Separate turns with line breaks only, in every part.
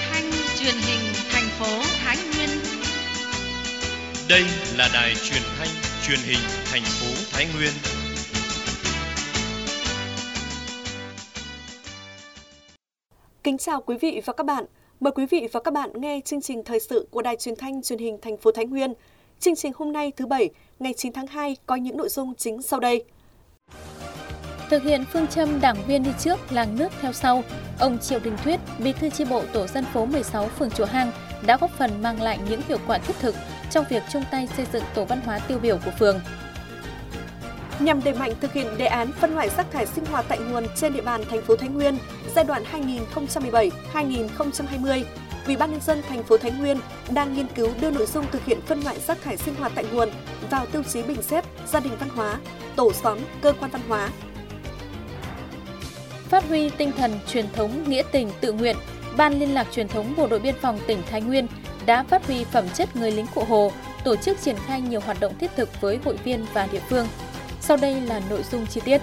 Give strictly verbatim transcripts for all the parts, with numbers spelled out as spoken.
thanh truyền hình thành phố Thái Nguyên.
Đây là đài truyền thanh truyền hình thành phố Thái Nguyên.
Kính chào quý vị và các bạn. Mời quý vị và các bạn nghe chương trình thời sự của đài truyền thanh truyền hình thành phố Thái Nguyên. Chương trình hôm nay thứ Bảy, ngày chín tháng hai có những nội dung chính sau đây.
Thực hiện phương châm đảng viên đi trước, làng nước theo sau, ông Triệu Đình Thuyết, Bí thư chi bộ tổ dân phố mười sáu phường Chùa Hang đã góp phần mang lại những hiệu quả thiết thực trong việc chung tay xây dựng tổ văn hóa tiêu biểu của phường.
Nhằm đẩy mạnh thực hiện đề án phân loại rác thải sinh hoạt tại nguồn trên địa bàn thành phố Thái Nguyên giai đoạn hai nghìn không trăm mười bảy đến hai nghìn không trăm hai mươi, Ủy ban nhân dân thành phố Thái Nguyên đang nghiên cứu đưa nội dung thực hiện phân loại rác thải sinh hoạt tại nguồn vào tiêu chí bình xét gia đình văn hóa, tổ xóm, cơ quan văn hóa.
Phát huy tinh thần truyền thống nghĩa tình tự nguyện, Ban Liên lạc Truyền thống Bộ đội Biên phòng tỉnh Thái Nguyên đã phát huy phẩm chất người lính Cụ Hồ, tổ chức triển khai nhiều hoạt động thiết thực với hội viên và địa phương. Sau đây là nội dung chi tiết.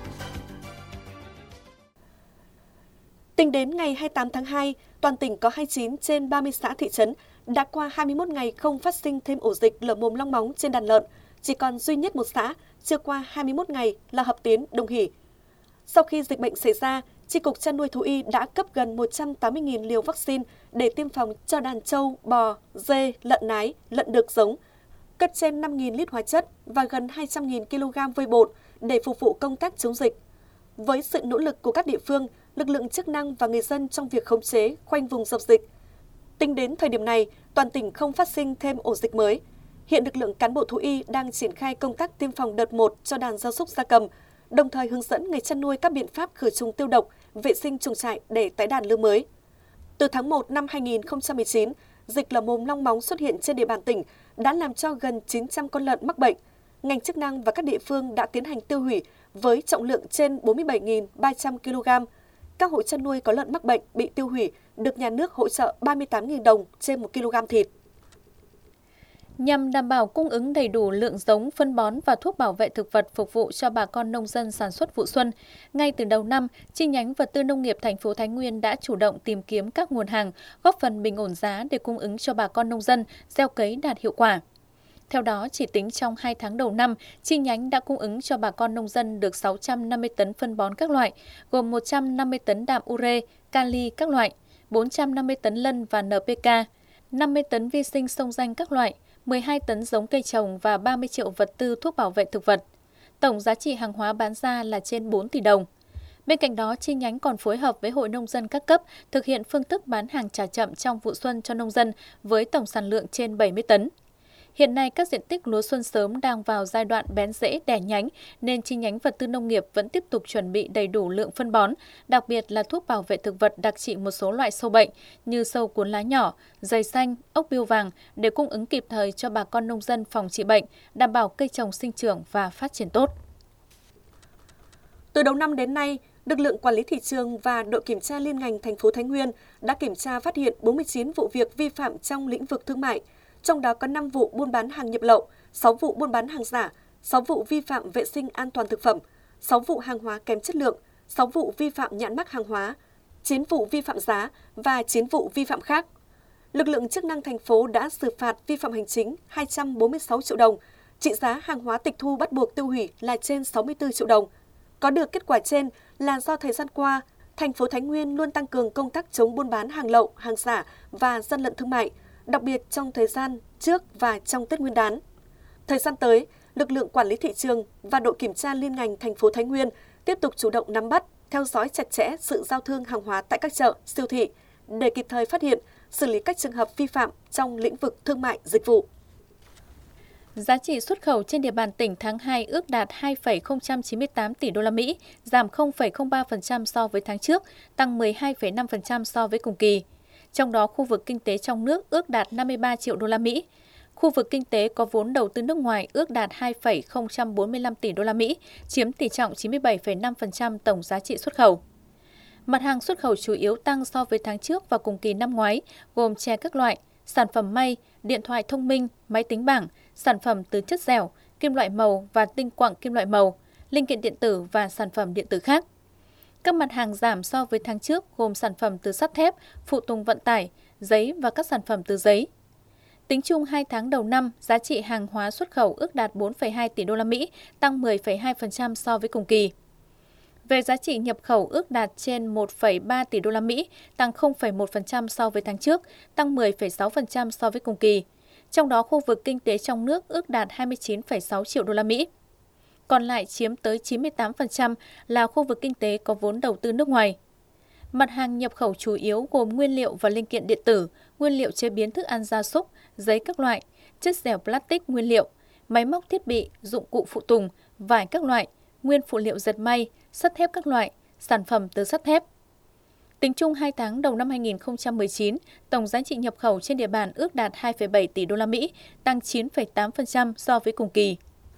Tính đến ngày hai mươi tám tháng hai, toàn tỉnh có hai mươi chín trên ba mươi xã thị trấn đã qua hai mươi mốt ngày không phát sinh thêm ổ dịch lở mồm long móng trên đàn lợn, chỉ còn duy nhất một xã chưa qua hai mươi mốt ngày là Hợp Tiến, Đồng Hỷ. Sau khi dịch bệnh xảy ra, Chi cục Chăn nuôi Thú y đã cấp gần một trăm tám mươi nghìn liều vaccine để tiêm phòng cho đàn trâu, bò, dê, lợn nái, lợn đực giống, cất trên năm nghìn lít hóa chất và gần hai trăm nghìn ki lô gam vôi bột để phục vụ công tác chống dịch. Với sự nỗ lực của các địa phương, lực lượng chức năng và người dân trong việc khống chế, khoanh vùng dập dịch, tính đến thời điểm này, toàn tỉnh không phát sinh thêm ổ dịch mới. Hiện lực lượng cán bộ thú y đang triển khai công tác tiêm phòng đợt một cho đàn gia súc gia cầm, đồng thời hướng dẫn người chăn nuôi các biện pháp khử trùng tiêu độc, vệ sinh chuồng trại để tái đàn lứa mới. Từ tháng một năm hai nghìn không trăm mười chín, dịch lở mồm long móng xuất hiện trên địa bàn tỉnh đã làm cho gần chín trăm con lợn mắc bệnh. Ngành chức năng và các địa phương đã tiến hành tiêu hủy với trọng lượng trên bốn mươi bảy nghìn ba trăm ki lô gam. Các hộ chăn nuôi có lợn mắc bệnh bị tiêu hủy được nhà nước hỗ trợ ba mươi tám nghìn đồng trên một ki lô gam thịt.
Nhằm đảm bảo cung ứng đầy đủ lượng giống, phân bón và thuốc bảo vệ thực vật phục vụ cho bà con nông dân sản xuất vụ xuân, ngay từ đầu năm, chi nhánh vật tư nông nghiệp thành phố Thái Nguyên đã chủ động tìm kiếm các nguồn hàng, góp phần bình ổn giá để cung ứng cho bà con nông dân gieo cấy đạt hiệu quả. Theo đó, chỉ tính trong hai tháng đầu năm, chi nhánh đã cung ứng cho bà con nông dân được sáu trăm năm mươi tấn phân bón các loại, gồm một trăm năm mươi tấn đạm ure, kali các loại, bốn trăm năm mươi tấn lân và en pê ca, năm mươi tấn vi sinh sông danh các loại, mười hai tấn giống cây trồng và ba mươi triệu vật tư thuốc bảo vệ thực vật. Tổng giá trị hàng hóa bán ra là trên bốn tỷ đồng. Bên cạnh đó, chi nhánh còn phối hợp với Hội Nông dân các cấp thực hiện phương thức bán hàng trả chậm trong vụ xuân cho nông dân với tổng sản lượng trên bảy mươi tấn. Hiện nay, các diện tích lúa xuân sớm đang vào giai đoạn bén rễ đẻ nhánh, nên chi nhánh vật tư nông nghiệp vẫn tiếp tục chuẩn bị đầy đủ lượng phân bón, đặc biệt là thuốc bảo vệ thực vật đặc trị một số loại sâu bệnh như sâu cuốn lá nhỏ, dày xanh, ốc bươu vàng để cung ứng kịp thời cho bà con nông dân phòng trị bệnh, đảm bảo cây trồng sinh trưởng và phát triển tốt.
Từ đầu năm đến nay, lực lượng quản lý thị trường và đội kiểm tra liên ngành thành phố Thái Nguyên đã kiểm tra phát hiện bốn mươi chín vụ việc vi phạm trong lĩnh vực thương mại. Trong đó có năm vụ buôn bán hàng nhập lậu, sáu vụ buôn bán hàng giả, sáu vụ vi phạm vệ sinh an toàn thực phẩm, sáu vụ hàng hóa kém chất lượng, sáu vụ vi phạm nhãn mác hàng hóa, chín vụ vi phạm giá và chín vụ vi phạm khác. Lực lượng chức năng thành phố đã xử phạt vi phạm hành chính hai trăm bốn mươi sáu triệu đồng, trị giá hàng hóa tịch thu bắt buộc tiêu hủy là trên sáu mươi tư triệu đồng. Có được kết quả trên là do thời gian qua, thành phố Thái Nguyên luôn tăng cường công tác chống buôn bán hàng lậu, hàng giả và gian lận thương mại, đặc biệt trong thời gian trước và trong Tết Nguyên đán. Thời gian tới, lực lượng quản lý thị trường và đội kiểm tra liên ngành thành phố Thái Nguyên tiếp tục chủ động nắm bắt, theo dõi chặt chẽ sự giao thương hàng hóa tại các chợ, siêu thị để kịp thời phát hiện, xử lý các trường hợp vi phạm trong lĩnh vực thương mại dịch vụ.
Giá trị xuất khẩu trên địa bàn tỉnh tháng hai ước đạt hai phẩy không chín tám tỷ đô la Mỹ, giảm không phẩy không ba phần trăm so với tháng trước, tăng mười hai phẩy năm phần trăm so với cùng kỳ. Trong đó, khu vực kinh tế trong nước ước đạt năm mươi ba triệu đô la Mỹ. Khu vực kinh tế có vốn đầu tư nước ngoài ước đạt hai phẩy không bốn lăm tỷ đô la Mỹ, chiếm tỷ trọng chín mươi bảy phẩy năm phần trăm tổng giá trị xuất khẩu. Mặt hàng xuất khẩu chủ yếu tăng so với tháng trước và cùng kỳ năm ngoái, gồm chè các loại, sản phẩm may, điện thoại thông minh, máy tính bảng, sản phẩm từ chất dẻo, kim loại màu và tinh quặng kim loại màu, linh kiện điện tử và sản phẩm điện tử khác. Các mặt hàng giảm so với tháng trước gồm sản phẩm từ sắt thép, phụ tùng vận tải, giấy và các sản phẩm từ giấy. Tính chung hai tháng đầu năm, giá trị hàng hóa xuất khẩu ước đạt bốn phẩy hai tỷ đô la Mỹ, tăng mười phẩy hai phần trăm so với cùng kỳ. Về giá trị nhập khẩu ước đạt trên một phẩy ba tỷ đô la Mỹ, tăng không phẩy một phần trăm so với tháng trước, tăng mười phẩy sáu phần trăm so với cùng kỳ. Trong đó khu vực kinh tế trong nước ước đạt hai mươi chín phẩy sáu triệu đô la Mỹ. Còn lại chiếm tới chín mươi tám phần trăm là khu vực kinh tế có vốn đầu tư nước ngoài. Mặt hàng nhập khẩu chủ yếu gồm nguyên liệu và linh kiện điện tử, nguyên liệu chế biến thức ăn gia súc, giấy các loại, chất dẻo plastic nguyên liệu, máy móc thiết bị, dụng cụ phụ tùng, vải các loại, nguyên phụ liệu dệt may, sắt thép các loại, sản phẩm từ sắt thép. Tính chung hai tháng đầu năm hai nghìn không trăm mười chín, tổng giá trị nhập khẩu trên địa bàn ước đạt hai phẩy bảy tỷ đô la Mỹ, tăng chín phẩy tám phần trăm so với cùng kỳ.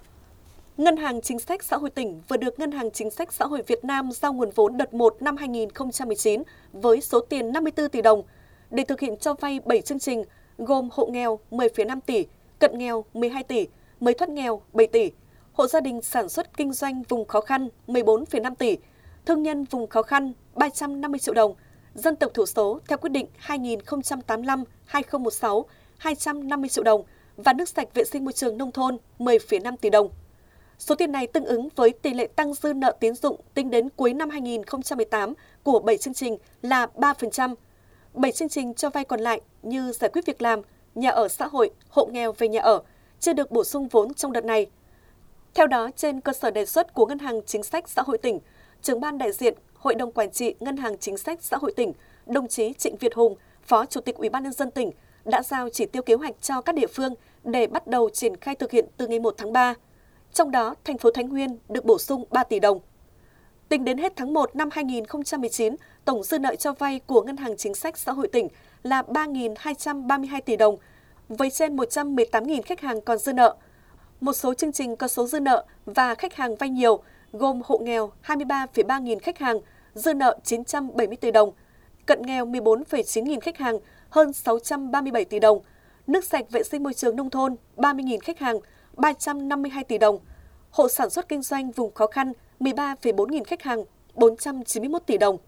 Ngân hàng Chính sách Xã hội tỉnh vừa được Ngân hàng Chính sách Xã hội Việt Nam giao nguồn vốn đợt một năm hai nghìn không trăm mười chín với số tiền năm mươi tư tỷ đồng để thực hiện cho vay bảy chương trình gồm hộ nghèo mười phẩy năm tỷ, cận nghèo mười hai tỷ, mới thoát nghèo bảy tỷ, hộ gia đình sản xuất kinh doanh vùng khó khăn mười bốn phẩy năm tỷ, thương nhân vùng khó khăn ba trăm năm mươi triệu đồng, dân tộc thiểu số theo quyết định hai nghìn không trăm tám mươi lăm trên hai nghìn không trăm mười sáu hai trăm năm mươi triệu đồng và nước sạch vệ sinh môi trường nông thôn mười phẩy năm tỷ đồng. Số tiền này tương ứng với tỷ lệ tăng dư nợ tín dụng tính đến cuối năm hai nghìn không trăm mười tám của bảy chương trình là ba phần trăm. bảy chương trình cho vay còn lại như giải quyết việc làm, nhà ở xã hội, hộ nghèo về nhà ở chưa được bổ sung vốn trong đợt này. Theo đó, trên cơ sở đề xuất của Ngân hàng Chính sách Xã hội tỉnh, trưởng ban đại diện Hội đồng Quản trị Ngân hàng Chính sách Xã hội tỉnh, đồng chí Trịnh Việt Hùng, Phó Chủ tịch Ủy ban nhân dân tỉnh đã giao chỉ tiêu kế hoạch cho các địa phương để bắt đầu triển khai thực hiện từ ngày một tháng ba. Trong đó, thành phố Thái Nguyên được bổ sung ba tỷ đồng. Tính đến hết tháng một năm hai nghìn không trăm mười chín, tổng dư nợ cho vay của Ngân hàng Chính sách Xã hội tỉnh là ba nghìn hai trăm ba mươi hai tỷ đồng, với trên một trăm mười tám nghìn khách hàng còn dư nợ. Một số chương trình có số dư nợ và khách hàng vay nhiều gồm hộ nghèo hai mươi ba phẩy ba nghìn khách hàng, dư nợ chín trăm bảy mươi tỷ đồng, cận nghèo mười bốn phẩy chín nghìn khách hàng, hơn sáu trăm ba mươi bảy tỷ đồng, nước sạch vệ sinh môi trường nông thôn ba mươi nghìn khách hàng, ba trăm năm mươi hai tỷ đồng, hộ sản xuất kinh doanh vùng khó khăn mười ba phẩy bốn nghìn khách hàng, bốn trăm chín mươi mốt tỷ đồng.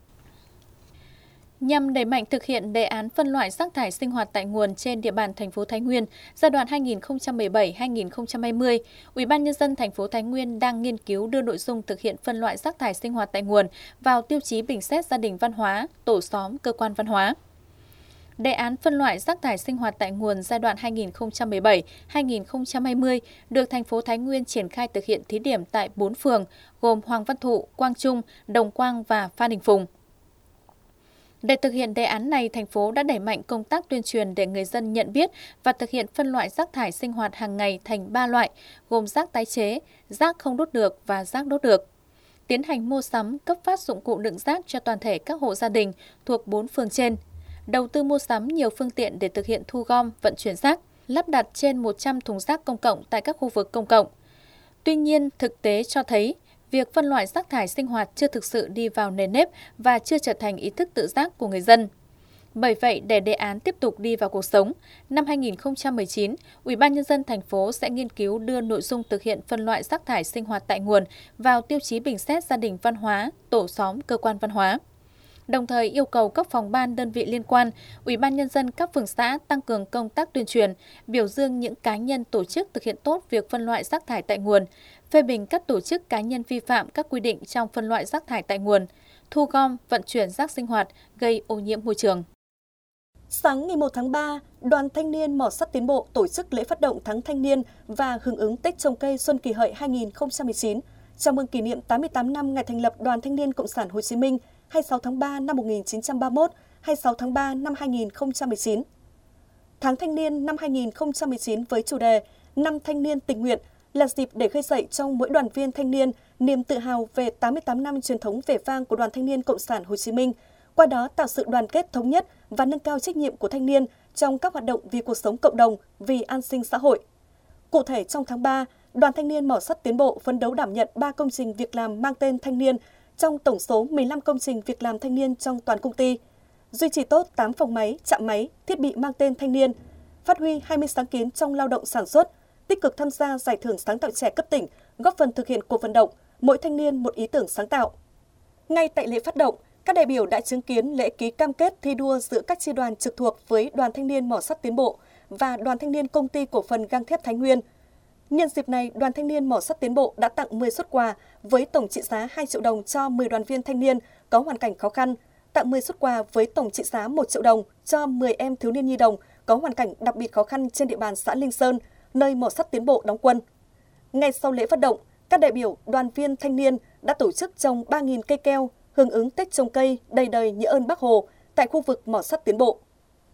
Nhằm đẩy mạnh thực hiện đề án phân loại rác thải sinh hoạt tại nguồn trên địa bàn thành phố Thái Nguyên giai đoạn hai nghìn không trăm mười bảy đến hai nghìn không trăm hai mươi, Ủy ban nhân dân thành phố Thái Nguyên đang nghiên cứu đưa nội dung thực hiện phân loại rác thải sinh hoạt tại nguồn vào tiêu chí bình xét gia đình văn hóa, tổ xóm, cơ quan văn hóa. Đề án phân loại rác thải sinh hoạt tại nguồn giai đoạn hai nghìn không trăm mười bảy đến hai nghìn không trăm hai mươi được thành phố Thái Nguyên triển khai thực hiện thí điểm tại bốn phường gồm Hoàng Văn Thụ, Quang Trung, Đồng Quang và Phan Đình Phùng. Để thực hiện đề án này, thành phố đã đẩy mạnh công tác tuyên truyền để người dân nhận biết và thực hiện phân loại rác thải sinh hoạt hàng ngày thành ba loại, gồm rác tái chế, rác không đốt được và rác đốt được. Tiến hành mua sắm, cấp phát dụng cụ đựng rác cho toàn thể các hộ gia đình thuộc bốn phường trên. Đầu tư mua sắm nhiều phương tiện để thực hiện thu gom, vận chuyển rác, lắp đặt trên một trăm thùng rác công cộng tại các khu vực công cộng. Tuy nhiên, thực tế cho thấy, việc phân loại rác thải sinh hoạt chưa thực sự đi vào nền nếp và chưa trở thành ý thức tự giác của người dân. Bởi vậy, để đề án tiếp tục đi vào cuộc sống, năm hai nghìn không trăm mười chín, Ủy ban nhân dân thành phố sẽ nghiên cứu đưa nội dung thực hiện phân loại rác thải sinh hoạt tại nguồn vào tiêu chí bình xét gia đình văn hóa, tổ xóm, cơ quan văn hóa. Đồng thời yêu cầu các phòng ban đơn vị liên quan, Ủy ban nhân dân các phường xã tăng cường công tác tuyên truyền, biểu dương những cá nhân tổ chức thực hiện tốt việc phân loại rác thải tại nguồn, phê bình các tổ chức cá nhân vi phạm các quy định trong phân loại rác thải tại nguồn, thu gom, vận chuyển rác sinh hoạt gây ô nhiễm môi trường.
Sáng ngày một tháng ba, Đoàn Thanh niên Mỏ Sắt Tiến Bộ tổ chức lễ phát động tháng thanh niên và hưởng ứng Tết trồng cây Xuân Kỷ Hợi hai nghìn không trăm mười chín, chào mừng kỷ niệm tám mươi tám năm ngày thành lập Đoàn Thanh niên Cộng sản Hồ Chí Minh hai mươi sáu tháng ba năm một nghìn chín trăm ba mươi mốt, hai mươi sáu tháng ba năm hai nghìn không trăm mười chín. Tháng thanh niên năm hai nghìn không trăm mười chín với chủ đề Năm thanh niên tình nguyện là dịp để khơi dậy trong mỗi đoàn viên thanh niên niềm tự hào về tám mươi tám năm truyền thống vẻ vang của Đoàn Thanh niên Cộng sản Hồ Chí Minh, qua đó tạo sự đoàn kết thống nhất và nâng cao trách nhiệm của thanh niên trong các hoạt động vì cuộc sống cộng đồng, vì an sinh xã hội. Cụ thể, trong tháng ba, Đoàn Thanh niên Mỏ Sắt Tiến Bộ phấn đấu đảm nhận ba công trình việc làm mang tên thanh niên trong tổng số mười lăm công trình việc làm thanh niên trong toàn công ty, duy trì tốt tám phòng máy, trạm máy, thiết bị mang tên thanh niên, phát huy hai mươi sáng kiến trong lao động sản xuất, tích cực tham gia giải thưởng sáng tạo trẻ cấp tỉnh, góp phần thực hiện cuộc vận động mỗi thanh niên một ý tưởng sáng tạo. Ngay tại lễ phát động, các đại biểu đã chứng kiến lễ ký cam kết thi đua giữa các chi đoàn trực thuộc với Đoàn Thanh niên Mỏ sắt Tiến bộ và Đoàn Thanh niên Công ty Cổ phần Gang thép Thái Nguyên. Nhân dịp này, Đoàn Thanh niên Mỏ sắt Tiến bộ đã tặng mười suất quà với tổng trị giá hai triệu đồng cho mười đoàn viên thanh niên có hoàn cảnh khó khăn, tặng mười suất quà với tổng trị giá một triệu đồng cho mười em thiếu niên nhi đồng có hoàn cảnh đặc biệt khó khăn trên địa bàn xã Linh Sơn, nơi Mỏ sắt Tiến bộ đóng quân. Ngay sau lễ phát động, các đại biểu, đoàn viên thanh niên đã tổ chức trồng ba nghìn cây keo hưởng ứng Tết trồng cây đầy đời nhớ ơn Bác Hồ tại khu vực Mỏ sắt Tiến bộ.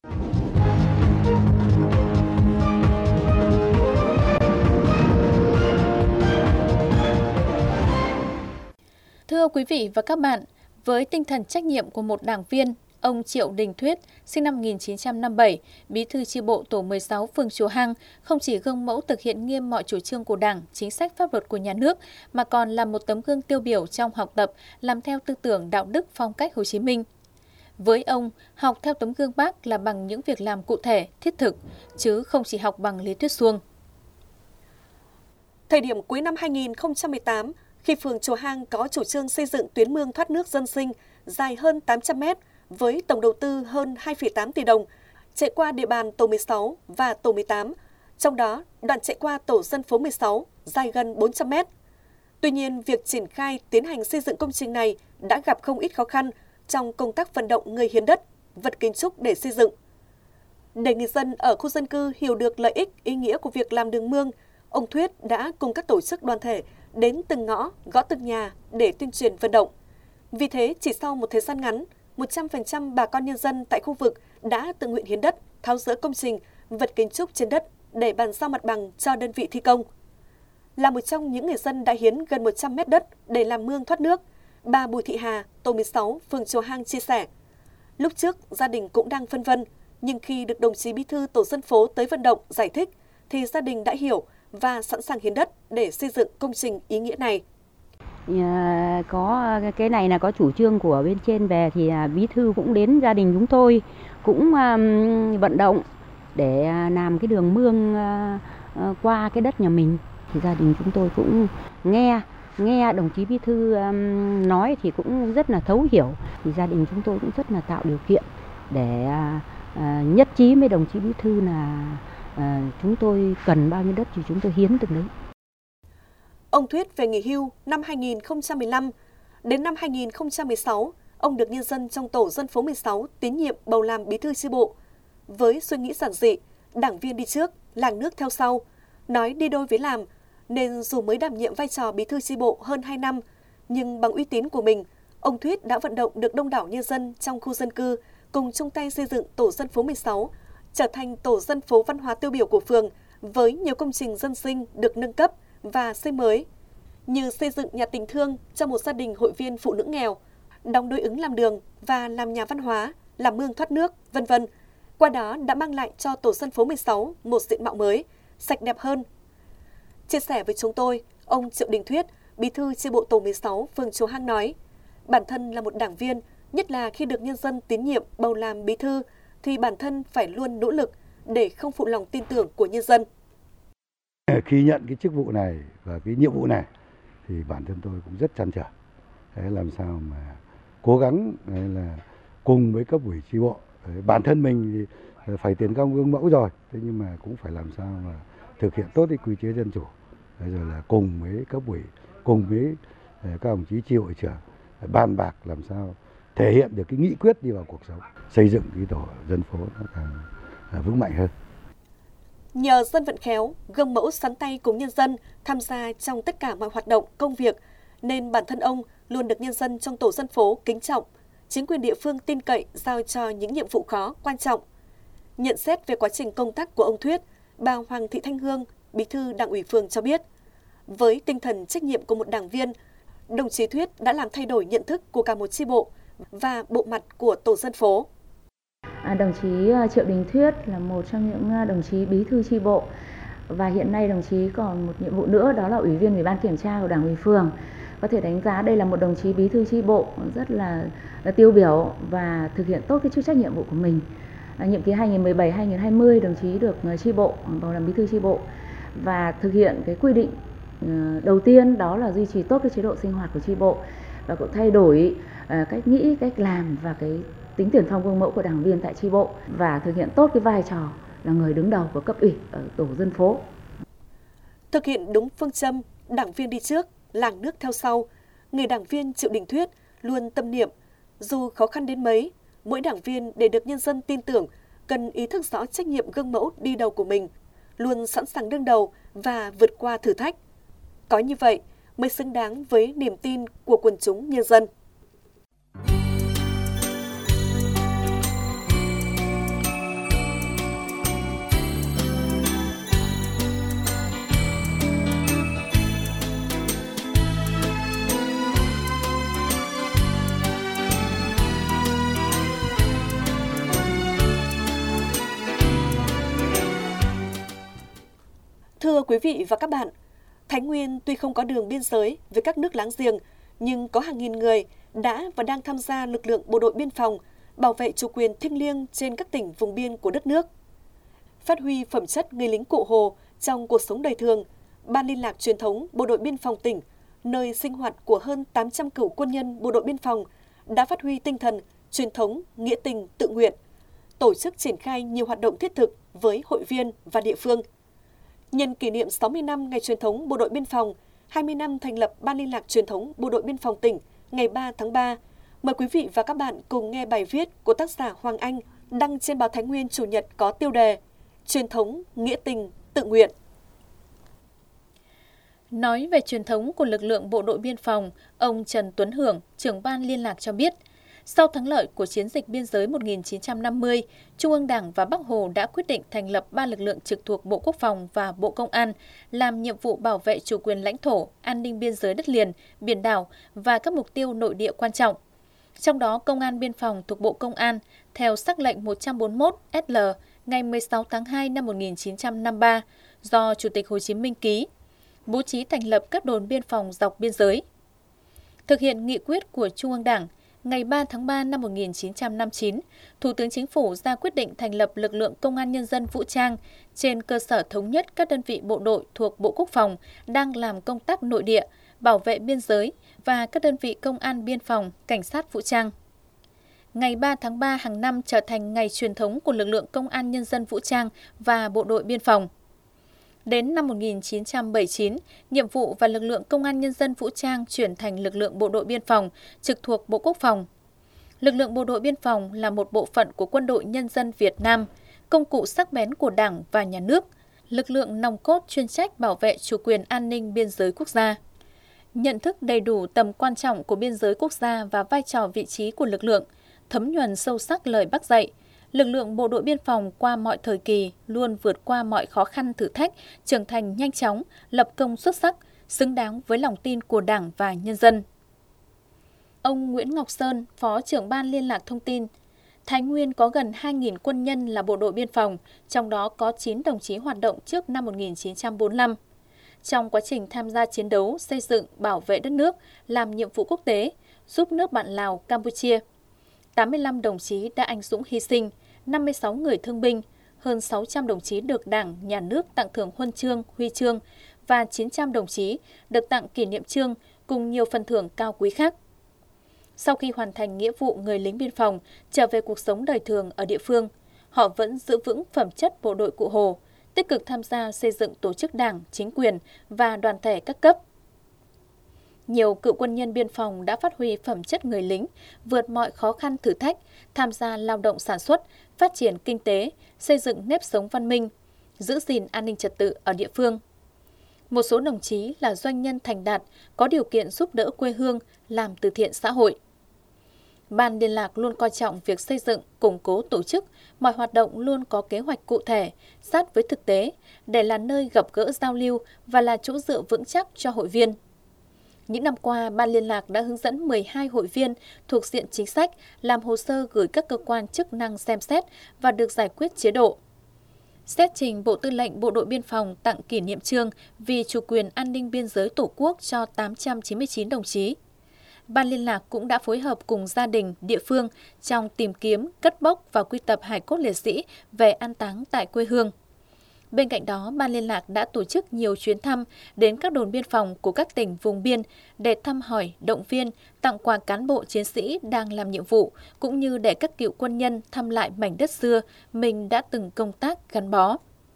Thưa quý vị và các bạn, với tinh thần trách nhiệm của một đảng viên, ông Triệu Đình Thuyết, sinh năm một nghìn chín trăm năm mươi bảy, bí thư chi bộ tổ mười sáu phường Chùa Hang, không chỉ gương mẫu thực hiện nghiêm mọi chủ trương của Đảng, chính sách pháp luật của nhà nước, mà còn là một tấm gương tiêu biểu trong học tập, làm theo tư tưởng đạo đức phong cách Hồ Chí Minh. Với ông, học theo tấm gương Bác là bằng những việc làm cụ thể, thiết thực, chứ không chỉ học bằng lý thuyết suông.
Thời điểm cuối năm hai nghìn không trăm mười tám, khi phường Chùa Hang có chủ trương xây dựng tuyến mương thoát nước dân sinh dài hơn tám trăm mét với tổng đầu tư hơn hai phẩy tám tỷ đồng, chạy qua địa bàn tổ mười sáu và tổ mười tám, trong đó đoạn chạy qua tổ dân phố mười sáu dài gần bốn trăm mét. Tuy nhiên, việc triển khai tiến hành xây dựng công trình này đã gặp không ít khó khăn trong công tác vận động người hiến đất, vật kiến trúc để xây dựng. Để người dân ở khu dân cư hiểu được lợi ích, ý nghĩa của việc làm đường mương, ông Thuyết đã cùng các tổ chức đoàn thể đến từng ngõ, gõ từng nhà để tuyên truyền vận động. Vì thế, chỉ sau một thời gian ngắn, một trăm phần trăm bà con nhân dân tại khu vực đã tự nguyện hiến đất, tháo dỡ công trình, vật kiến trúc trên đất để bàn giao mặt bằng cho đơn vị thi công. Là một trong những người dân đã hiến gần một trăm mét đất để làm mương thoát nước, bà Bùi Thị Hà, tổ mười sáu, phường Chùa Hang chia sẻ. Lúc trước, gia đình cũng đang phân vân, nhưng khi được đồng chí bí thư tổ dân phố tới vận động, giải thích, thì gia đình đã hiểu và sẵn sàng hiến đất để xây dựng công trình ý nghĩa này.
À, có cái này là có chủ trương của bên trên về thì à, bí thư cũng đến gia đình chúng tôi cũng à, vận động để à, làm cái đường mương à, à, qua cái đất nhà mình. Thì gia đình chúng tôi cũng nghe nghe đồng chí bí thư à, nói thì cũng rất là thấu hiểu. Thì gia đình chúng tôi cũng rất là tạo điều kiện để à, à, nhất trí với đồng chí bí thư là à, chúng tôi cần bao nhiêu đất thì chúng tôi hiến từng đấy.
Ông Thuyết về nghỉ hưu năm hai nghìn không trăm mười lăm. Đến năm hai nghìn không trăm mười sáu, ông được nhân dân trong tổ dân phố mười sáu tín nhiệm bầu làm bí thư chi bộ. Với suy nghĩ giản dị, đảng viên đi trước, làng nước theo sau, nói đi đôi với làm, nên dù mới đảm nhiệm vai trò bí thư chi bộ hơn hai năm, nhưng bằng uy tín của mình, ông Thuyết đã vận động được đông đảo nhân dân trong khu dân cư cùng chung tay xây dựng tổ dân phố mười sáu, trở thành tổ dân phố văn hóa tiêu biểu của phường với nhiều công trình dân sinh được nâng cấp và xây mới, như xây dựng nhà tình thương cho một gia đình hội viên phụ nữ nghèo, đóng đối ứng làm đường và làm nhà văn hóa, làm mương thoát nước, vân vân. Qua đó đã mang lại cho tổ dân phố mười sáu một diện mạo mới, sạch đẹp hơn. Chia sẻ với chúng tôi, ông Triệu Đình Thuyết, bí thư chi bộ tổ mười sáu phường Chùa Hang nói, bản thân là một đảng viên, nhất là khi được nhân dân tín nhiệm bầu làm bí thư, thì bản thân phải luôn nỗ lực để không phụ lòng tin tưởng của nhân dân.
Khi nhận cái chức vụ này và cái nhiệm vụ này thì bản thân tôi cũng rất trăn trở. Đấy, làm sao mà cố gắng đấy là cùng với cấp ủy chi bộ. Đấy, bản thân mình thì phải tiền công gương mẫu rồi, thế nhưng mà cũng phải làm sao mà thực hiện tốt cái quy chế dân chủ. Đấy, rồi là cùng với cấp ủy, cùng với các đồng chí chi hội trưởng bàn bạc làm sao thể hiện được cái nghị quyết đi vào cuộc sống, xây dựng cái tổ dân phố nó càng vững mạnh hơn.
Nhờ dân vận khéo, gương mẫu sắn tay cùng nhân dân tham gia trong tất cả mọi hoạt động, công việc, nên bản thân ông luôn được nhân dân trong tổ dân phố kính trọng, chính quyền địa phương tin cậy giao cho những nhiệm vụ khó, quan trọng. Nhận xét về quá trình công tác của ông Thuyết, bà Hoàng Thị Thanh Hương, bí thư Đảng ủy phường cho biết, với tinh thần trách nhiệm của một đảng viên, đồng chí Thuyết đã làm thay đổi nhận thức của cả một chi bộ và bộ mặt của tổ dân phố.
À, đồng chí Triệu Đình Thuyết là một trong những đồng chí bí thư chi bộ và hiện nay đồng chí còn một nhiệm vụ nữa, đó là ủy viên ủy ban kiểm tra của Đảng ủy phường. Có thể đánh giá đây là một đồng chí bí thư chi bộ rất là, là tiêu biểu và thực hiện tốt cái chức trách nhiệm vụ của mình. À, nhiệm kỳ hai nghìn không trăm mười bảy đến hai nghìn không trăm hai mươi đồng chí được chi bộ bầu làm bí thư chi bộ và thực hiện cái quy định đầu tiên, đó là duy trì tốt cái chế độ sinh hoạt của chi bộ.
và cũng thay đổi uh, cách nghĩ, cách làm và cái tính tiền phong gương mẫu của đảng viên tại chi bộ và thực hiện tốt cái vai trò là người đứng đầu của cấp ủy ở tổ dân phố.
Thực hiện đúng phương châm đảng viên đi trước, làng nước theo sau, người đảng viên Triệu Đình Thuyết luôn tâm niệm dù khó khăn đến mấy, mỗi đảng viên để được nhân dân tin tưởng cần ý thức rõ trách nhiệm gương mẫu đi đầu của mình, luôn sẵn sàng đương đầu và vượt qua thử thách. Có như vậy mới xứng đáng với niềm tin của quần chúng nhân dân. Thưa quý vị và các bạn, Thái Nguyên tuy không có đường biên giới với các nước láng giềng, nhưng có hàng nghìn người đã và đang tham gia lực lượng bộ đội biên phòng, bảo vệ chủ quyền thiêng liêng trên các tỉnh vùng biên của đất nước. Phát huy phẩm chất người lính cụ Hồ trong cuộc sống đời thường, Ban liên lạc truyền thống Bộ đội Biên phòng tỉnh, nơi sinh hoạt của hơn tám trăm cựu quân nhân Bộ đội Biên phòng, đã phát huy tinh thần, truyền thống, nghĩa tình, tự nguyện, tổ chức triển khai nhiều hoạt động thiết thực với hội viên và địa phương. Nhân kỷ niệm sáu mươi năm ngày truyền thống Bộ đội Biên phòng, hai mươi năm thành lập Ban liên lạc truyền thống Bộ đội Biên phòng tỉnh ngày ba tháng ba, mời quý vị và các bạn cùng nghe bài viết của tác giả Hoàng Anh đăng trên báo Thái Nguyên Chủ nhật có tiêu đề Truyền thống, nghĩa tình, tự nguyện.
Nói về truyền thống của lực lượng Bộ đội Biên phòng, ông Trần Tuấn Hưởng, trưởng Ban liên lạc cho biết, sau thắng lợi của chiến dịch biên giới một nghìn chín trăm năm mươi, Trung ương Đảng và Bác Hồ đã quyết định thành lập ba lực lượng trực thuộc Bộ Quốc phòng và Bộ Công an làm nhiệm vụ bảo vệ chủ quyền lãnh thổ, an ninh biên giới đất liền, biển đảo và các mục tiêu nội địa quan trọng. Trong đó, Công an Biên phòng thuộc Bộ Công an, theo sắc lệnh một trăm bốn mươi mốt S L ngày mười sáu tháng hai năm một nghìn chín trăm năm mươi ba do Chủ tịch Hồ Chí Minh ký, bố trí thành lập các đồn biên phòng dọc biên giới. Thực hiện nghị quyết của Trung ương Đảng, ngày ba tháng ba năm một nghìn chín trăm năm mươi chín, Thủ tướng Chính phủ ra quyết định thành lập lực lượng Công an Nhân dân vũ trang trên cơ sở thống nhất các đơn vị bộ đội thuộc Bộ Quốc phòng đang làm công tác nội địa, bảo vệ biên giới và các đơn vị công an biên phòng, cảnh sát vũ trang. Ngày ba tháng ba hàng năm trở thành ngày truyền thống của lực lượng Công an Nhân dân vũ trang và Bộ đội Biên phòng. Đến năm một nghìn chín trăm bảy mươi chín, nhiệm vụ và lực lượng Công an Nhân dân vũ trang chuyển thành lực lượng Bộ đội Biên phòng, trực thuộc Bộ Quốc phòng. Lực lượng Bộ đội Biên phòng là một bộ phận của Quân đội Nhân dân Việt Nam, công cụ sắc bén của Đảng và Nhà nước, lực lượng nòng cốt chuyên trách bảo vệ chủ quyền an ninh biên giới quốc gia. Nhận thức đầy đủ tầm quan trọng của biên giới quốc gia và vai trò vị trí của lực lượng, thấm nhuần sâu sắc lời Bác dạy, lực lượng Bộ đội Biên phòng qua mọi thời kỳ luôn vượt qua mọi khó khăn thử thách, trưởng thành nhanh chóng, lập công xuất sắc, xứng đáng với lòng tin của Đảng và nhân dân. Ông Nguyễn Ngọc Sơn, Phó trưởng Ban liên lạc thông tin, Thái Nguyên có gần hai nghìn quân nhân là Bộ đội Biên phòng, trong đó có chín đồng chí hoạt động trước năm một nghìn chín trăm bốn mươi lăm. Trong quá trình tham gia chiến đấu, xây dựng, bảo vệ đất nước, làm nhiệm vụ quốc tế, giúp nước bạn Lào, Campuchia, tám mươi lăm đồng chí đã anh dũng hy sinh, năm mươi sáu người thương binh, hơn sáu trăm đồng chí được Đảng, Nhà nước tặng thưởng huân chương, huy chương và chín trăm đồng chí được tặng kỷ niệm chương cùng nhiều phần thưởng cao quý khác. Sau khi hoàn thành nghĩa vụ người lính biên phòng, trở về cuộc sống đời thường ở địa phương, họ vẫn giữ vững phẩm chất bộ đội cụ Hồ, tích cực tham gia xây dựng tổ chức đảng, chính quyền và đoàn thể các cấp. Nhiều cựu quân nhân biên phòng đã phát huy phẩm chất người lính, vượt mọi khó khăn thử thách, tham gia lao động sản xuất, phát triển kinh tế, xây dựng nếp sống văn minh, giữ gìn an ninh trật tự ở địa phương. Một số đồng chí là doanh nhân thành đạt, có điều kiện giúp đỡ quê hương, làm từ thiện xã hội. Ban liên lạc luôn coi trọng việc xây dựng, củng cố tổ chức, mọi hoạt động luôn có kế hoạch cụ thể, sát với thực tế, để là nơi gặp gỡ giao lưu và là chỗ dựa vững chắc cho hội viên. Những năm qua, Ban liên lạc đã hướng dẫn mười hai hội viên thuộc diện chính sách làm hồ sơ gửi các cơ quan chức năng xem xét và được giải quyết chế độ. Xét trình Bộ Tư lệnh Bộ đội Biên phòng tặng kỷ niệm chương vì chủ quyền an ninh biên giới Tổ quốc cho tám trăm chín mươi chín đồng chí. Ban liên lạc cũng đã phối hợp cùng gia đình, địa phương trong tìm kiếm, cất bốc và quy tập hài cốt liệt sĩ về an táng tại quê hương. Bên cạnh đó, Ban Liên lạc đã tổ chức nhiều chuyến thăm đến các đồn biên phòng của các tỉnh vùng biên để thăm hỏi, động viên, tặng quà cán bộ chiến sĩ đang làm nhiệm vụ, cũng như để các cựu quân nhân thăm lại mảnh đất xưa mình đã từng công tác gắn bó.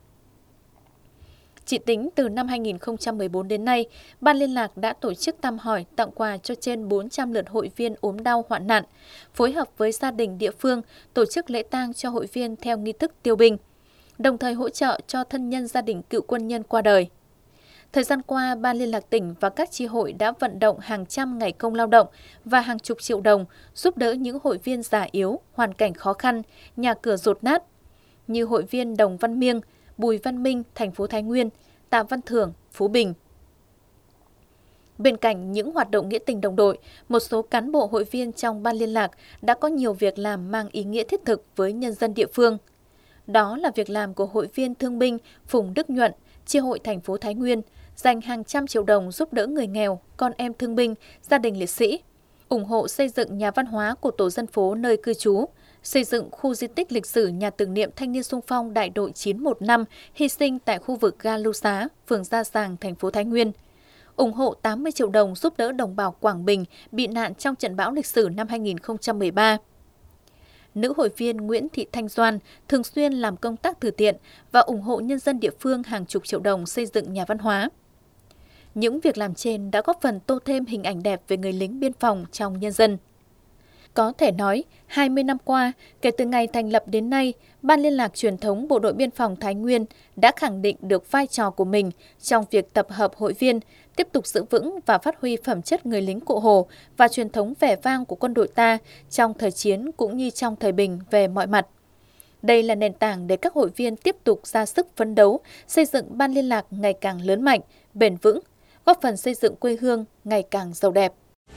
Chỉ tính từ năm hai nghìn không trăm mười bốn đến nay, Ban Liên lạc đã tổ chức thăm hỏi, tặng quà cho trên bốn trăm lượt hội viên ốm đau hoạn nạn, phối hợp với gia đình địa phương tổ chức lễ tang cho hội viên theo nghi thức tiêu binh, đồng thời hỗ trợ cho thân nhân gia đình cựu quân nhân qua đời. Thời gian qua, Ban Liên lạc tỉnh và các chi hội đã vận động hàng trăm ngày công lao động và hàng chục triệu đồng giúp đỡ những hội viên già yếu, hoàn cảnh khó khăn, nhà cửa dột nát, như hội viên Đồng Văn Miêng, Bùi Văn Minh, thành phố Thái Nguyên, Tạ Văn Thưởng, Phú Bình. Bên cạnh những hoạt động nghĩa tình đồng đội, một số cán bộ hội viên trong Ban Liên lạc đã có nhiều việc làm mang ý nghĩa thiết thực với nhân dân địa phương. Đó là việc làm của hội viên thương binh Phùng Đức Nhuận, chi hội thành phố Thái Nguyên, dành hàng trăm triệu đồng giúp đỡ người nghèo, con em thương binh, gia đình liệt sĩ, ủng hộ xây dựng nhà văn hóa của tổ dân phố nơi cư trú, xây dựng khu di tích lịch sử nhà tưởng niệm thanh niên xung phong đại đội chín một năm hy sinh tại khu vực ga Lưu Xá, phường Gia Giàng, thành phố Thái Nguyên, ủng hộ tám mươi triệu đồng giúp đỡ đồng bào Quảng Bình bị nạn trong trận bão lịch sử năm hai nghìn không trăm mười ba. Nữ hội viên Nguyễn Thị Thanh Doan thường xuyên làm công tác từ thiện và ủng hộ nhân dân địa phương hàng chục triệu đồng xây dựng nhà văn hóa. Những việc làm trên đã góp phần tô thêm hình ảnh đẹp về người lính biên phòng trong nhân dân. Có thể nói, hai mươi năm qua, kể từ ngày thành lập đến nay, Ban Liên lạc truyền thống Bộ đội Biên phòng Thái Nguyên đã khẳng định được vai trò của mình trong việc tập hợp hội viên, tiếp tục giữ vững và phát huy phẩm chất người lính Cụ Hồ và truyền thống vẻ vang của quân đội ta trong thời chiến cũng như trong thời bình về mọi mặt. Đây là nền tảng để các hội viên tiếp tục ra sức phấn đấu, xây dựng Ban Liên lạc ngày càng lớn mạnh, bền vững, góp phần xây dựng quê hương ngày càng giàu đẹp.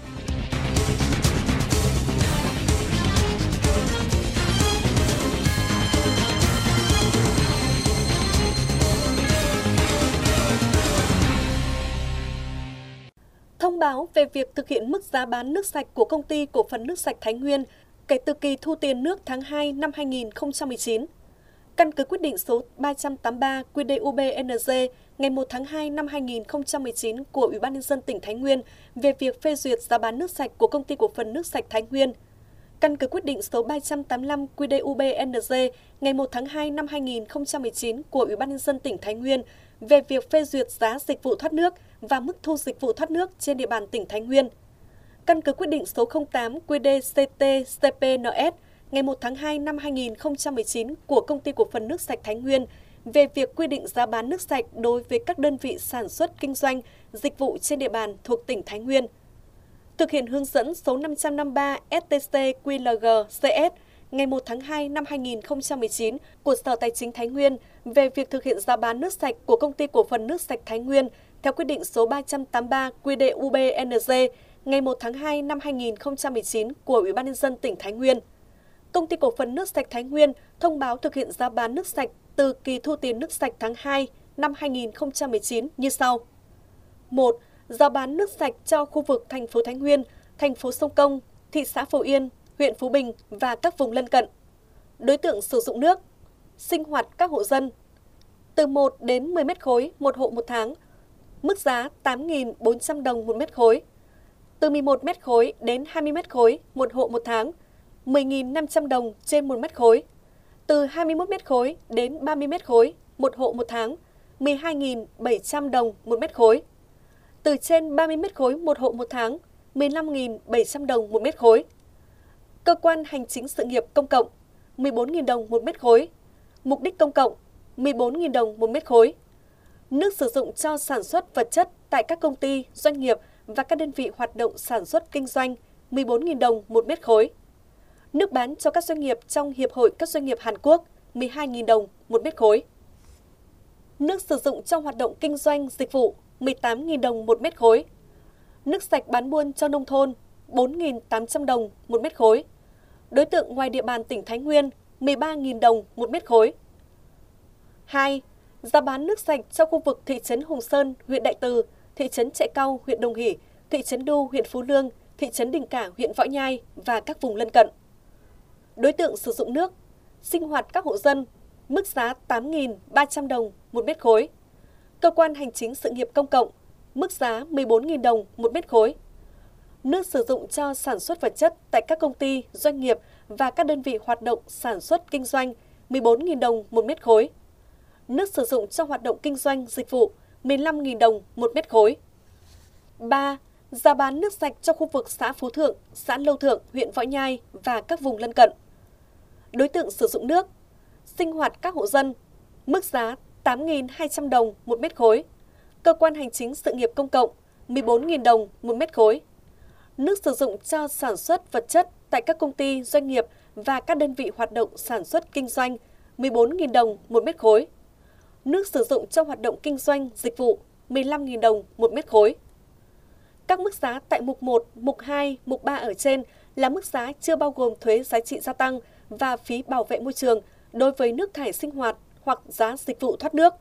Thông báo về việc thực hiện mức giá bán nước sạch của Công ty Cổ phần Nước sạch Thái Nguyên kể từ kỳ thu tiền nước tháng hai năm hai nghìn không trăm mười chín. Căn cứ quyết định số ba trăm tám mươi ba quy đê u bê en giê ngày một tháng hai năm hai nghìn không trăm mười chín của Ủy ban nhân dân tỉnh Thái Nguyên về việc phê duyệt giá bán nước sạch của Công ty Cổ phần Nước sạch Thái Nguyên. Căn cứ quyết định số ba trăm tám mươi lăm quy đê u bê en giê ngày một tháng hai năm hai nghìn không trăm mười chín của Ủy ban nhân dân tỉnh Thái Nguyên về việc phê duyệt giá dịch vụ thoát nước và mức thu dịch vụ thoát nước trên địa bàn tỉnh Thái Nguyên. Căn cứ quyết định số không tám quy đê xê tê xê pê en ét ngày một tháng hai năm hai nghìn không trăm mười chín của Công ty Cổ phần Nước sạch Thái Nguyên về việc quy định giá bán nước sạch đối với các đơn vị sản xuất kinh doanh dịch vụ trên địa bàn thuộc tỉnh Thái Nguyên. Thực hiện hướng dẫn số năm trăm năm mươi ba ét tê xê quy lờ giê xê ét ngày một tháng hai năm hai nghìn không trăm mười chín của Sở Tài chính Thái Nguyên về việc thực hiện giá bán nước sạch của Công ty Cổ phần Nước sạch Thái Nguyên theo quyết định số ba trăm tám mươi ba quy đê u bê en giê ngày một tháng hai năm hai nghìn không trăm mười chín của Ủy ban nhân dân tỉnh Thái Nguyên. Công ty Cổ phần Nước sạch Thái Nguyên thông báo thực hiện giá bán nước sạch từ kỳ thu tiền nước sạch tháng hai năm hai nghìn không trăm mười chín như sau. một. Giá bán nước sạch cho khu vực thành phố Thái Nguyên, thành phố Sông Công, thị xã Phổ Yên, huyện Phú Bình và các vùng lân cận. Đối tượng sử dụng nước, sinh hoạt các hộ dân. Từ một đến mười mét khối một hộ một tháng. Mức giá tám nghìn bốn trăm đồng một mét khối. Từ mười một mét khối đến hai mươi mét khối một hộ một tháng. mười nghìn năm trăm đồng trên một mét khối. Từ hai mươi mốt mét khối đến ba mươi mét khối một hộ một tháng. mười hai nghìn bảy trăm đồng một mét khối. Từ trên ba mươi mét khối một hộ một tháng. mười lăm nghìn bảy trăm đồng một mét khối. Cơ quan hành chính sự nghiệp công cộng mười bốn nghìn đồng một mét khối. Mục đích công cộng mười bốn nghìn đồng một mét khối. Nước sử dụng cho sản xuất vật chất tại các công ty, doanh nghiệp và các đơn vị hoạt động sản xuất kinh doanh mười bốn nghìn đồng một mét khối. Nước bán cho các doanh nghiệp trong Hiệp hội các doanh nghiệp Hàn Quốc mười hai nghìn đồng một mét khối. Nước sử dụng trong hoạt động kinh doanh dịch vụ mười tám nghìn đồng một mét khối. Nước sạch bán buôn cho nông thôn bốn nghìn tám trăm đồng một mét khối. Đối tượng ngoài địa bàn tỉnh Thái Nguyên mười ba nghìn đồng một mét khối. hai. Giá bán nước sạch cho khu vực thị trấn Hùng Sơn, huyện Đại Từ, thị trấn Trại Cao, huyện Đồng Hỷ, thị trấn Đu, huyện Phú Lương, thị trấn Đình Cả, huyện Võ Nhai và các vùng lân cận. Đối tượng sử dụng nước, sinh hoạt các hộ dân, mức giá tám nghìn ba trăm đồng một mét khối. Cơ quan hành chính sự nghiệp công cộng, mức giá mười bốn nghìn đồng một mét khối. Nước sử dụng cho sản xuất vật chất tại các công ty, doanh nghiệp và các đơn vị hoạt động sản xuất kinh doanh mười bốn nghìn đồng một mét khối. Nước sử dụng cho hoạt động kinh doanh dịch vụ mười lăm nghìn đồng một mét khối. ba. Giá bán nước sạch cho khu vực xã Phú Thượng, xã Lâu Thượng, huyện Võ Nhai và các vùng lân cận. Đối tượng sử dụng nước, sinh hoạt các hộ dân, mức giá tám nghìn hai trăm đồng một mét khối. Cơ quan hành chính sự nghiệp công cộng mười bốn nghìn đồng một mét khối. Nước sử dụng cho sản xuất vật chất tại các công ty, doanh nghiệp và các đơn vị hoạt động sản xuất kinh doanh mười bốn nghìn đồng một mét khối. Nước sử dụng cho hoạt động kinh doanh dịch vụ mười lăm nghìn đồng một mét khối. Các mức giá tại mục một, mục hai, mục ba ở trên là mức giá chưa bao gồm thuế giá trị gia tăng và phí bảo vệ môi trường đối với nước thải sinh hoạt hoặc giá dịch vụ thoát nước.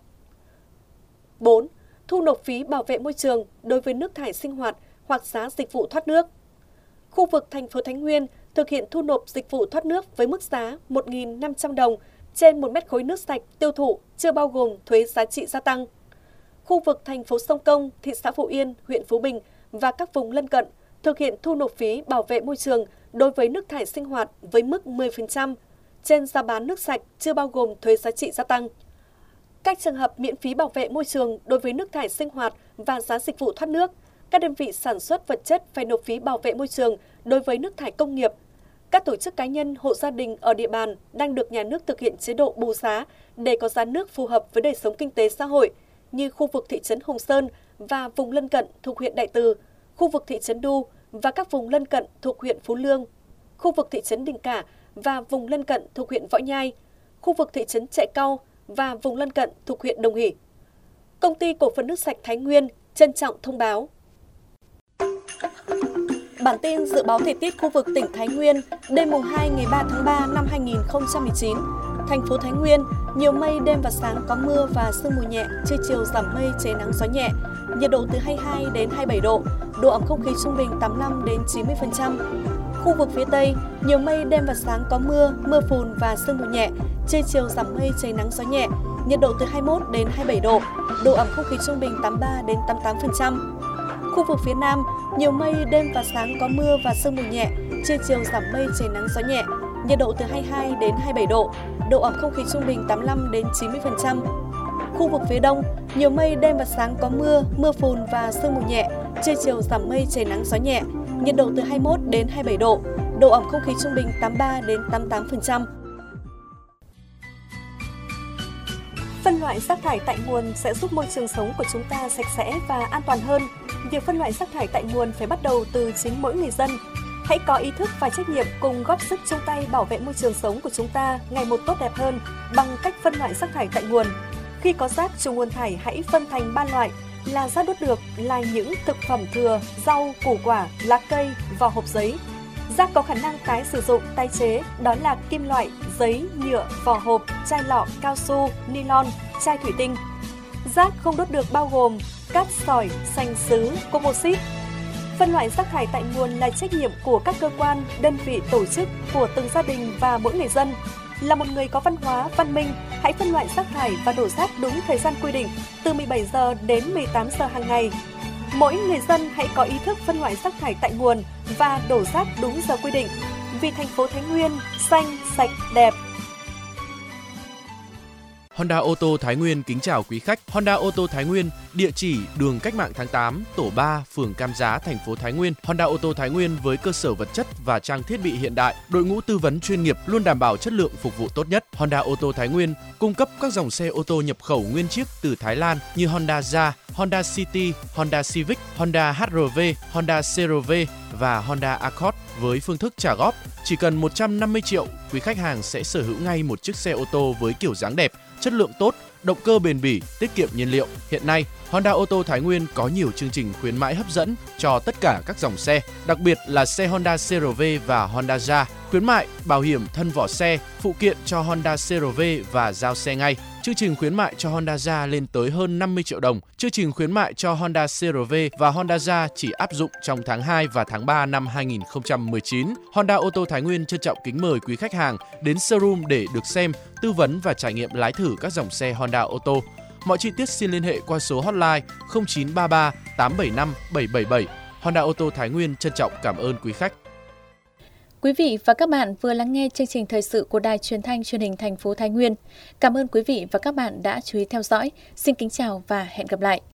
bốn. Thu nộp phí bảo vệ môi trường đối với nước thải sinh hoạt hoặc giá dịch vụ thoát nước. Khu vực thành phố Thái Nguyên thực hiện thu nộp dịch vụ thoát nước với mức giá một nghìn năm trăm đồng trên một mét khối nước sạch tiêu thụ chưa bao gồm thuế giá trị gia tăng. Khu vực thành phố Sông Công, thị xã Phú Yên, huyện Phú Bình và các vùng lân cận thực hiện thu nộp phí bảo vệ môi trường đối với nước thải sinh hoạt với mức mười phần trăm trên giá bán nước sạch chưa bao gồm thuế giá trị gia tăng. Các trường hợp miễn phí bảo vệ môi trường đối với nước thải sinh hoạt và giá dịch vụ thoát nước, các đơn vị sản xuất vật chất phải nộp phí bảo vệ môi trường đối với nước thải công nghiệp. Các tổ chức cá nhân, hộ gia đình ở địa bàn đang được nhà nước thực hiện chế độ bù giá để có giá nước phù hợp với đời sống kinh tế xã hội, như khu vực thị trấn Hùng Sơn và vùng lân cận thuộc huyện Đại Từ, khu vực thị trấn Đu và các vùng lân cận thuộc huyện Phú Lương, khu vực thị trấn Đình Cả và vùng lân cận thuộc huyện Võ Nhai, khu vực thị trấn Trại Cau và vùng lân cận thuộc huyện Đồng Hỷ. Công ty Cổ phần Nước sạch Thái Nguyên trân trọng thông báo. Bản tin dự báo thời tiết khu vực tỉnh Thái Nguyên đêm mùng hai ngày ba tháng ba năm hai nghìn không trăm mười chín. Thành phố Thái Nguyên, nhiều mây, đêm và sáng có mưa và sương mù nhẹ, trưa chiều giảm mây, trời nắng gió nhẹ. Nhiệt độ từ hai mươi hai đến hai mươi bảy độ, độ ẩm không khí trung bình tám mươi lăm đến chín mươi phần trăm. Khu vực phía Tây, nhiều mây, đêm và sáng có mưa, mưa phùn và sương mù nhẹ, trưa chiều giảm mây, trời nắng gió nhẹ. Nhiệt độ từ hai mươi mốt đến hai mươi bảy độ, độ ẩm không khí trung bình tám mươi ba đến tám mươi tám phần trăm. Khu vực phía Nam, nhiều mây, đêm và sáng có mưa và sương mù nhẹ, trưa chiều giảm mây, trời nắng gió nhẹ. Nhiệt độ từ hai mươi hai đến hai mươi bảy độ, độ ẩm không khí trung bình tám mươi lăm đến chín mươi phần trăm. Khu vực phía Đông, nhiều mây, đêm và sáng có mưa, mưa phùn và sương mù nhẹ, trưa chiều giảm mây, trời nắng gió nhẹ. Nhiệt độ từ hai mươi mốt đến hai mươi bảy độ, độ ẩm không khí trung bình tám mươi ba đến tám mươi tám phần trăm. Phân loại rác thải tại nguồn sẽ giúp môi trường sống của chúng ta sạch sẽ và an toàn hơn. Việc phân loại rác thải tại nguồn phải bắt đầu từ chính mỗi người dân. Hãy có ý thức và trách nhiệm cùng góp sức chung tay bảo vệ môi trường sống của chúng ta ngày một tốt đẹp hơn bằng cách phân loại rác thải tại nguồn. Khi có rác trong nguồn thải, hãy phân thành ba loại là rác đốt được, là những thực phẩm thừa, rau, củ quả, lá cây, vỏ hộp giấy. Rác có khả năng tái sử dụng, tái chế, đó là kim loại, giấy, nhựa, vỏ hộp, chai lọ, cao su, nylon, chai thủy tinh. Rác không đốt được bao gồm cát sỏi, sành sứ, composite. Phân loại rác thải tại nguồn là trách nhiệm của các cơ quan, đơn vị, tổ chức, của từng gia đình và mỗi người dân. Là một người có văn hóa, văn minh, hãy phân loại rác thải và đổ rác đúng thời gian quy định, từ mười bảy giờ đến mười tám giờ hàng ngày. Mỗi người dân hãy có ý thức phân loại rác thải tại nguồn và đổ rác đúng giờ quy định. Vì thành phố Thái Nguyên xanh, sạch, đẹp.
Honda ô tô Thái Nguyên kính chào quý khách. Honda ô tô Thái Nguyên, địa chỉ đường Cách mạng tháng tám, tổ ba, phường Cam Giá, thành phố Thái Nguyên. Honda ô tô Thái Nguyên với cơ sở vật chất và trang thiết bị hiện đại, đội ngũ tư vấn chuyên nghiệp luôn đảm bảo chất lượng phục vụ tốt nhất. Honda ô tô Thái Nguyên cung cấp các dòng xe ô tô nhập khẩu nguyên chiếc từ Thái Lan như Honda Jazz, Honda City, Honda Civic, Honda hát rờ vê, Honda xê rờ vê và Honda Accord với phương thức trả góp. Chỉ cần một trăm năm mươi triệu, quý khách hàng sẽ sở hữu ngay một chiếc xe ô tô với kiểu dáng đẹp, chất lượng tốt, động cơ bền bỉ, tiết kiệm nhiên liệu. Hiện nay, Honda ô tô Thái Nguyên có nhiều chương trình khuyến mãi hấp dẫn cho tất cả các dòng xe, đặc biệt là xe Honda xê rờ vê và Honda Jazz. Khuyến mại bảo hiểm thân vỏ xe, phụ kiện cho Honda xê rờ vê và giao xe ngay. Chương trình khuyến mại cho Honda Jazz lên tới hơn năm mươi triệu đồng. Chương trình khuyến mại cho Honda xê rờ vê và Honda Jazz chỉ áp dụng trong tháng hai và tháng ba năm hai nghìn không trăm mười chín. Honda ô tô Thái Nguyên trân trọng kính mời quý khách hàng đến showroom để được xem, tư vấn và trải nghiệm lái thử các dòng xe Honda ô tô. Mọi chi tiết xin liên hệ qua số hotline không chín ba ba tám bảy năm bảy bảy bảy. Honda ô tô Thái Nguyên trân trọng cảm ơn quý khách.
Quý vị và các bạn vừa lắng nghe chương trình thời sự của Đài Truyền thanh Truyền hình thành phố Thái Nguyên. Cảm ơn quý vị và các bạn đã chú ý theo dõi. Xin kính chào và hẹn gặp lại.